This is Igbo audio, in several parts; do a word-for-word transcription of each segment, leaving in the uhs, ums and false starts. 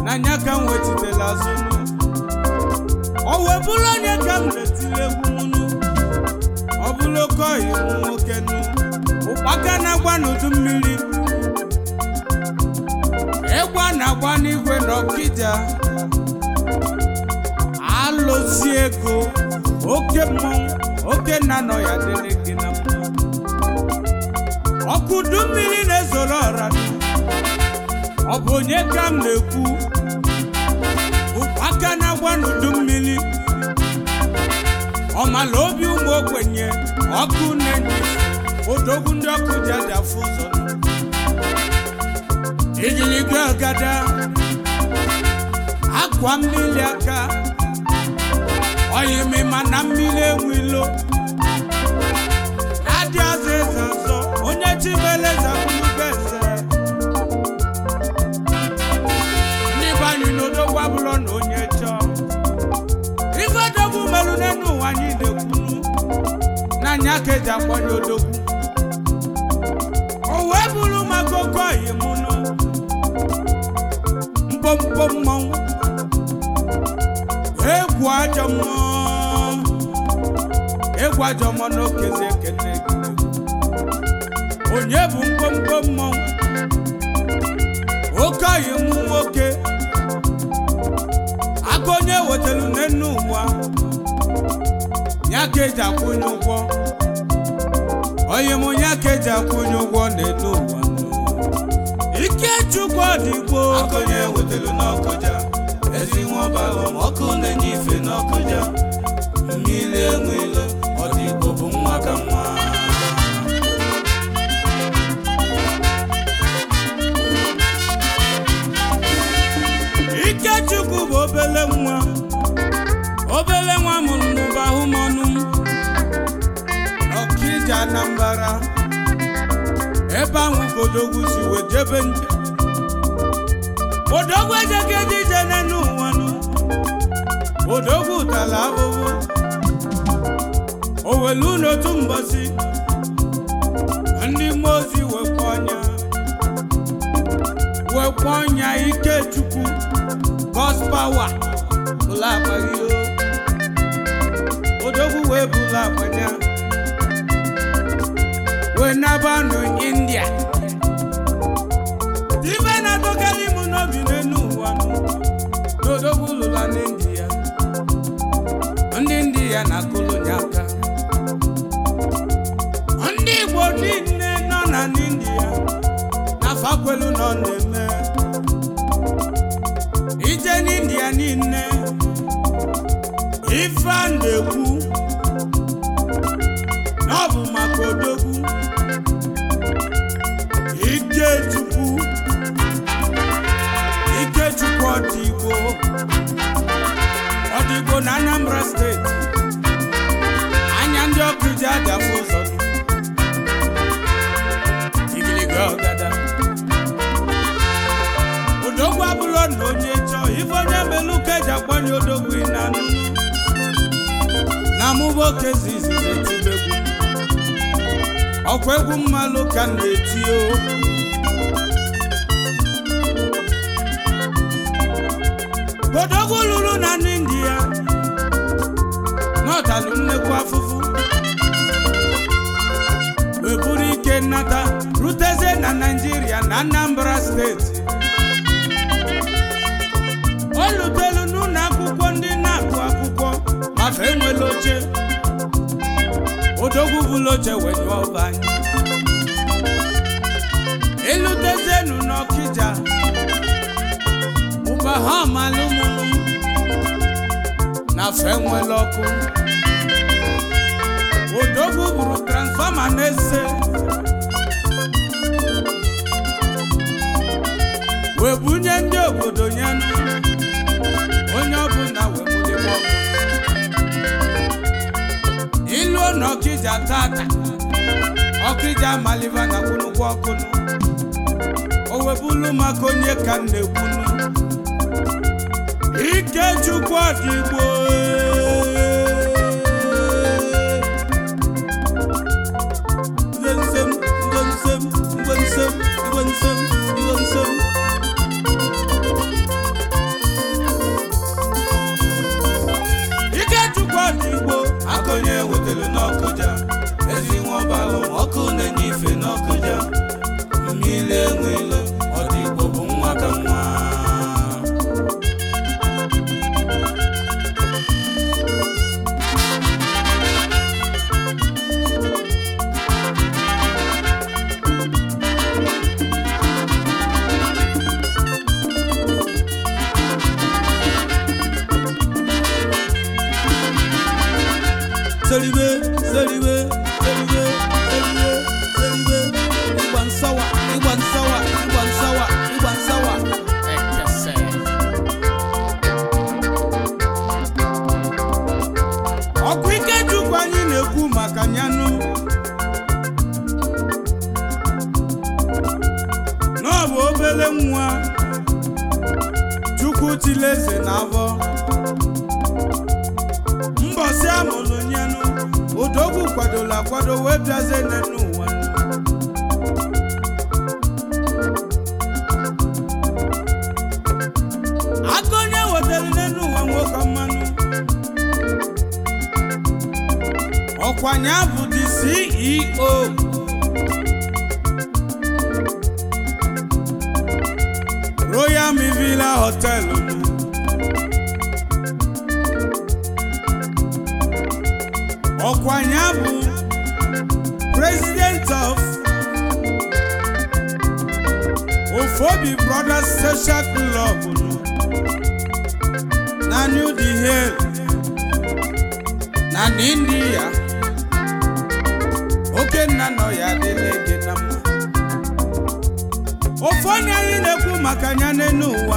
na nya ka m wetitela azụnụ o webụrụ onye ka m letile egwu mụnụ ọ bụrụ oke ọhịa ụmụ nwoke nụ ụkpaka na-agba n'udu mmiri ịgba na-agba n'igwe n'Ọkịja alụsi ego oke mmọnwụ oke nna nọ ya dịrị gị na mma ọkụ udu mmiri na-ezoro ọra ọ bụ onye ka m na-ekwu ụkpaka na-agba n'udu mmiri ọmala obi ụmụ ogbenye ọkụ na-enye odogwu ndị ọkụ ji aja afụ ụzọ igirigi ọgada akwa mmiri aka oyimi mana mmiri enwilo adị azụ eze ọzọ onye chibele zabulugo eze ndị banyị n'odogwu abụrụ na onye chọọ ife odogwu merụ n'enu ụwa anyị na-ekwunu n'anya ka eji akwanye odogwu o wee bụrụ maka oke ọhịa mụnụ mpompo mmọnwụ egwu ajọ mmụọ egwu ajọ mmụọ n'okezi ekene gị onye bụ mpompo mmọnwụ oke ọhịa mụ nwoke aka onye wetara n'enu ụwa ya ka eji akwụnye ụgwọ onye m ya ka eji akwụnye ụgwọ n'enu ụwa Ikechukwu ọdịgbo aka onye wetara n'Ọkụja ezi nwa ọbara ọkụ na-enye ife n'Ọkụja mmiri enwelo ọdịgbo bụ nwa ka nwa Ikechukwu bụ obele nwa obele nwa mụrụ n'ụba ahụmọnụ Ọkịja Anambra ebe ahụ odogwu si wee jebe nje odogwu ejeghị eje ije n'enu ụwa nụ odogwu tala ahụhụ o welu n'otu mbọsị ndị mmụọ ozi wekwa ọnya wekwa ọnya Ikechukwu God's power bụla akpaghị odogwu wee bụla akpanya we naba no India ibe na tokali mu no bi n'enu ụwa n'odogwu lụla n'India ndị India na kolonyaka ndị Igbo niile nọ na India na fakwelu nọ na-eme ije n'India niile ife a na-ekwu na ọ bụ maka odogwu Ikechukwu Ikechukwu ọdịgbo ọdịgbo na Anambra steeti anya ndị ọkụ ji aja afụ ụzọ igiliga ọgada odogwu abụrụ na onye chọọ ife onye melu ka eji akwanye odogwu na anụnụ na mụba oke zizizi etibegwu ọkwa egwu mmalụ ka m na-eti o odogwu lụrụ na India n'ọtalụ nnekwu afụfụ wee buru ike nnata ruteze na Naịjirịa na Anambra steeti o lutelu n'ụlọ akwụkwọ ndị na-agụ akwụkwọ mafe enwela oche odogwu bụlụ oche wee nyụọ ọba anyị elutezenu n'Ọkịja ụba ha malụ mụrụ na fe nwere ọkụ odogwu bụrụ transfọma n'eze wee bunye ndị obodo ya onye ọbụla wee mulime ọkụ ilu n'Ọkịja tata Ọkịja maliva na kwunugwu ọkụ o webulu maka onye ka m na-ekwunu Ikechukwu ọdịgbo nsem nsem nsem nsem nsem Seribe, seribe, seribe, seribe, seribe. Igwan sawa, igwan sawa, igwan sawa, igwan sawa. Ekese. Ọkụ ike Chukwu anyị na-ekwu maka nyanụ. N'ọbụ obele nwa Chukwu tileze n'afọ. Mbọsị amụlụ nyanụ Odogwu kwadola akwado wee bịaze n'ụwa. Aka onye wetara n'ụwa nwoke mmanụ. Ọkwanya bụ the C E O Royal Mivila Hotel. Ọkwanya bụ President of Ofobi Brothers Social Club na New Delhi na India. Oke nna nọ ya adịla gị na mma. Ofu onye anyị na-ekwu maka ya n'elu ụwa.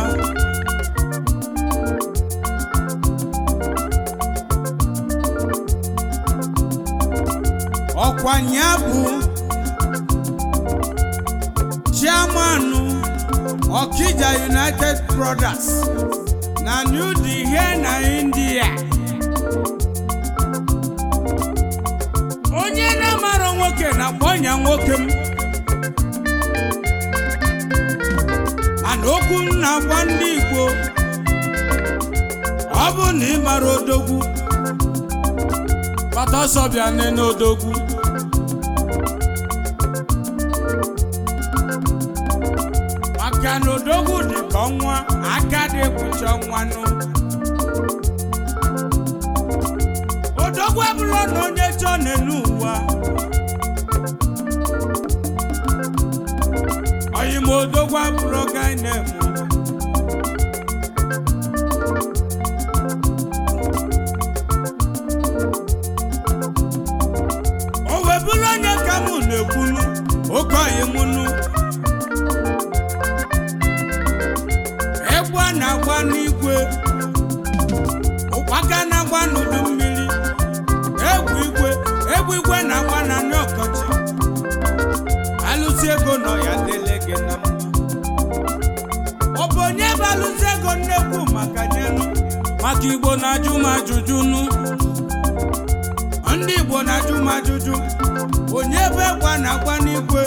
Ọkwanya bụ Chairman Okija United Brothers na New Delhi na India. Onye na-amara nwoke na-akpọnya nwoke m. Mana okwu m na-agwa ndị Igbo, ọ bụ na ị mara odogwu, kpata ọsọ bịa n'odogwu. Maka na odogwu dị ka ọnwa, aka dị ekpuchi ọnwa nụ. Odogwu abụrụ na onye chọọ n'elu ụwa. Oyi ma odogwu abụrụ gaa na-emu. O wee bụrụ onye ka mụ na-ekwunu, oke oyi mụnụ. Egwu a na-agba n'igwe, ụkpaka na-agba n'udu mmiri. Egwu igwe, egwu igwe na-agba na ndị ọkọchị. Alụsị ego nọ ya dele gị na mma. Ọ bụ onye bụ alụsị ego nnekwu maka nyenụ. Maka Igbo na-ajụ m ajụjụ nụ. Ndị Igbo na-ajụ m ajụjụ. Onye bụ egwu a na-agba n'igwe.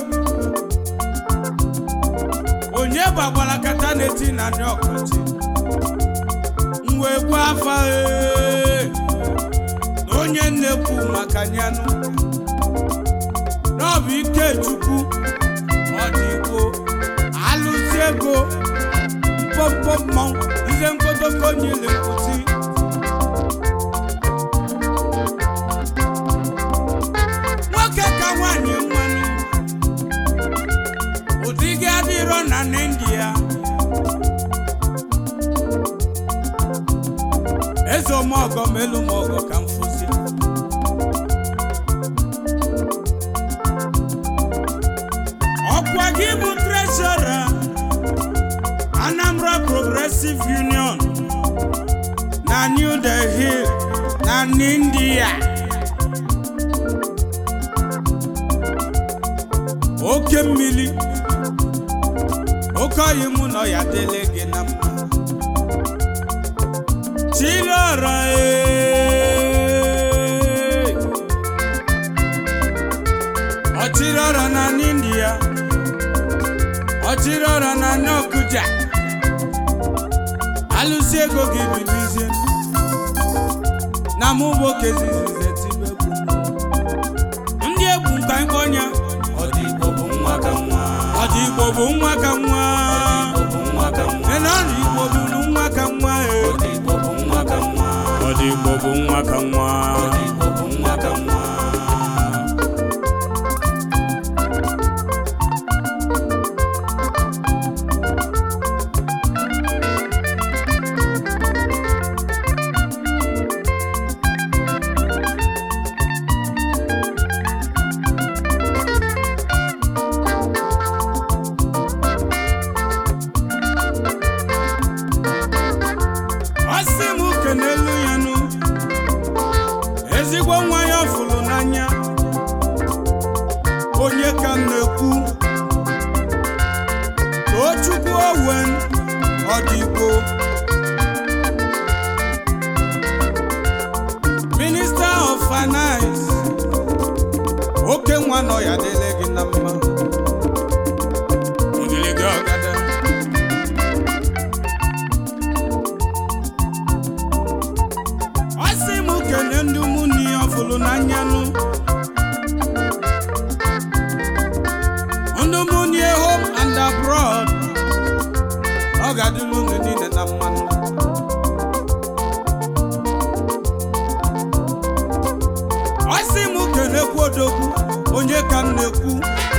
Onye bụ agbalakata na-eti na ndị ọkọchị. Mwe egwu afa ee. Onye nnekwu maka nyanụ. N'ọbụ ike Chukwu ọ dị Igbo alụsị ego mkpọmkpọ mmọnwụ nze nkotoko nyere nkwụsị. Nwoke ka nwanyị nwanụ ụdị gị adịrọ na India. Eze ọmọgọ melu mọgọ ka mfụzi. Ọkwa gị bụ treasurer Anambra Progressive Union na New Delhi na India. Oke mmiri, oke oyi mụ nọ ya dele gị na mma. Chilora ee, Ochirora na India, Ochirora na N'Okuja. Alụsị ego gị bilizie na mụ nwoke zizize tibegwu. Ndị egwu nka nkọnya. Ọ dị Igbo bụ nwa ka nwa. Ọ dị Igbo bụ nwa ka nwa. Ị na ọrụ Igbo bụ nwa ka nwa. Ọ dị Igbo bụ nwa ka nwa. Ọ dị Igbo bụ nwa ka nwa. Ọ dị Igbo bụ nwa ka nwa. ezigbo nwa ya fụrụ n'anya onye ka m na-ekwu Tochukwu Owen Odigbo Minister of Finance oke nwa nọ ya dele gị na mma igiligi ọgada ọ sị m kene ndị ụmụnne ya ọfụlụ n'anya nụ ndị ụmụnne ya home and abroad ọ ga-adịlụ unu niile na mmanụ ọ sị m kenekwu odogwu onye ka m na-ekwu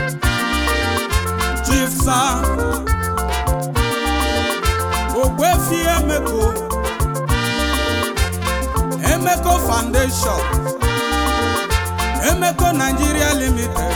Chief Sir Ogbuefi Emeko Emeko Foundation Emeko Nigeria Limited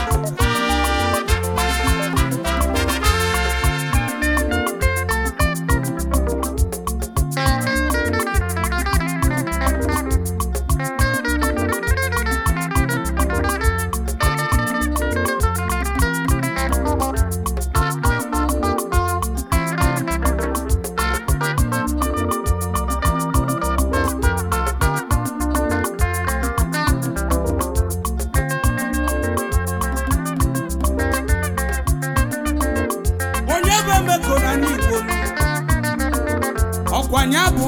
ọkwanya bụ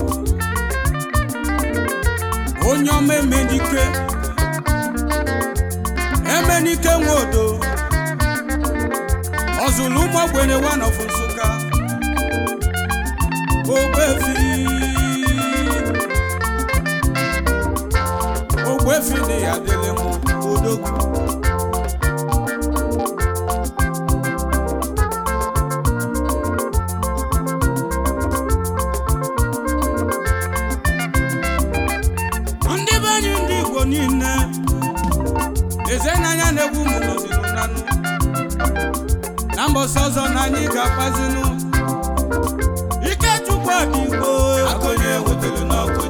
onye ọma emenike emenike nwodo ọzụlụ ụmụ ogbenye one of Nsụka Ogbuefi Ogbuefi dị ya dịle mụ odogwu niile eze n'anya na-egwu ụmụ nọzinu nanụ na mbọsị ọzọ na anyị ga-akpazinu Ikechukwu Odigbo Akonye wetelu n'ọkụ